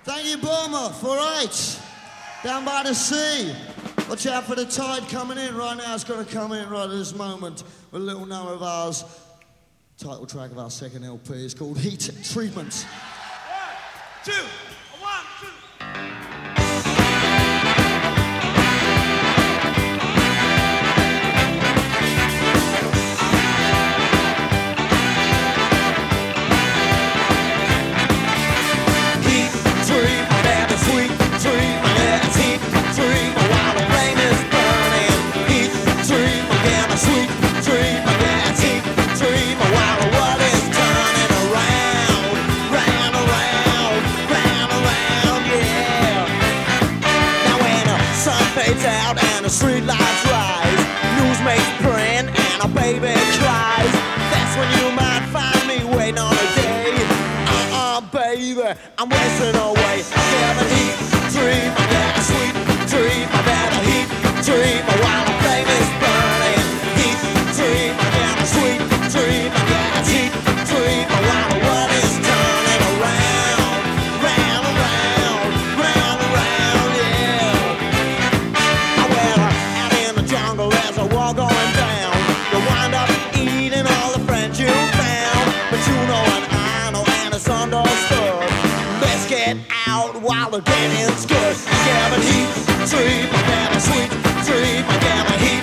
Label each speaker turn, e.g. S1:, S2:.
S1: Thank you, Bournemouth. All right. Down by the sea. Watch out for the tide coming in right now. It's going to come in right at this moment. With a little number of ours. Title track of our second LP is called Heat Treatment.
S2: 1, 2, 1, 2.
S3: Street lights rise, news makes print, and a baby cries. That's when you might find me waiting on a day. Baby, I'm wasting away. I get a heat dream, I get a sweet dream, I get a heat dream while the flame is burning. Heat dream, I get a sweet dream, I get a heat dream while the world is turning around, round, around, round, around, yeah. Out in the jungle there's a war going down. You wind up eating all the friends you found. But you know and I know and it's understood. Let's get out while the getting's good. I get a heat dream, I get a sweet dream, I get a heat